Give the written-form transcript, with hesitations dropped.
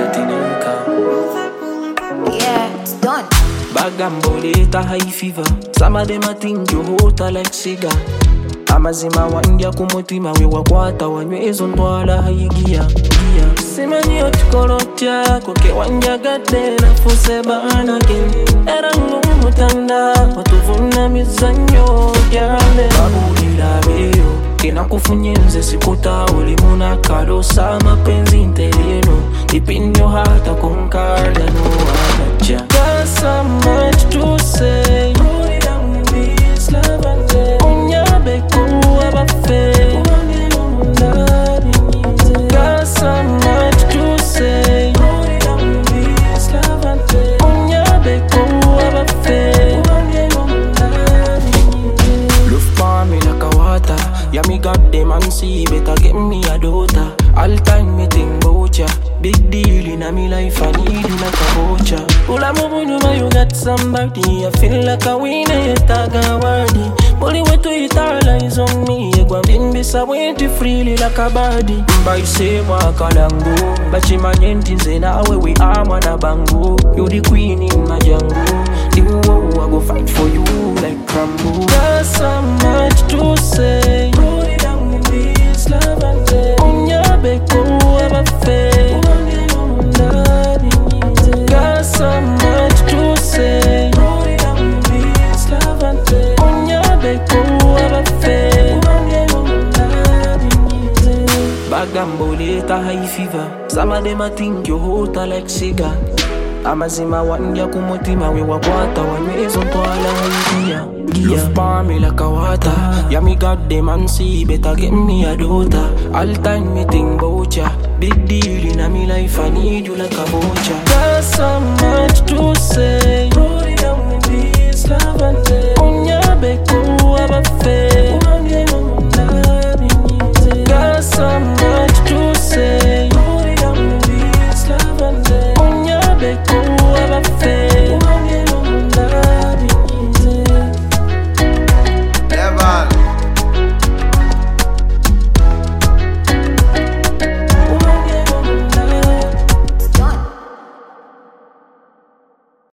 Martinica. Yeah, it's done. Bagambolator high fever. Some of them I think you hotter like cigar. Amazima wandia kumutima we wakwata wanywezo ntwala haigia. Simani otikolotia koke wanjagade na fuse banagin. Erangu mutanda watuvuna mizanyo yale. Babulila beyo kina kufunyenze sikuta ulimuna kadosa mapenzi nteleno. Ipinyo hata konkarda no agacha. Got so much to say. Put it down in this love and day. Got so much to say. Love for me like a water. Yeah, me got them and see better get me a daughter. All time me think about ya. Big deal in a me life, I need you like a voucher. Ula mubunuma you got somebody. I feel like a winner, you tag a wordy. Bully way to it all eyes on me. You go bin bisa went freely like a body. By say wakalango. But she my yentin na where we are man a bango. You the queen in my jungle. The war I go fight for you like Rambo. Got so much to say. Put it down in this love and day. Got so much to say. Bagambolator high fever. Some of them I think you hotter like cigar. Amazima wandia kumutima we wakwata wanywezo ntwala haigia. Love for me like a water. Yeah, me got them and see better get me a daughter. All time me think about ya. Big deal in a me life, I need you like a voucher. Got so much to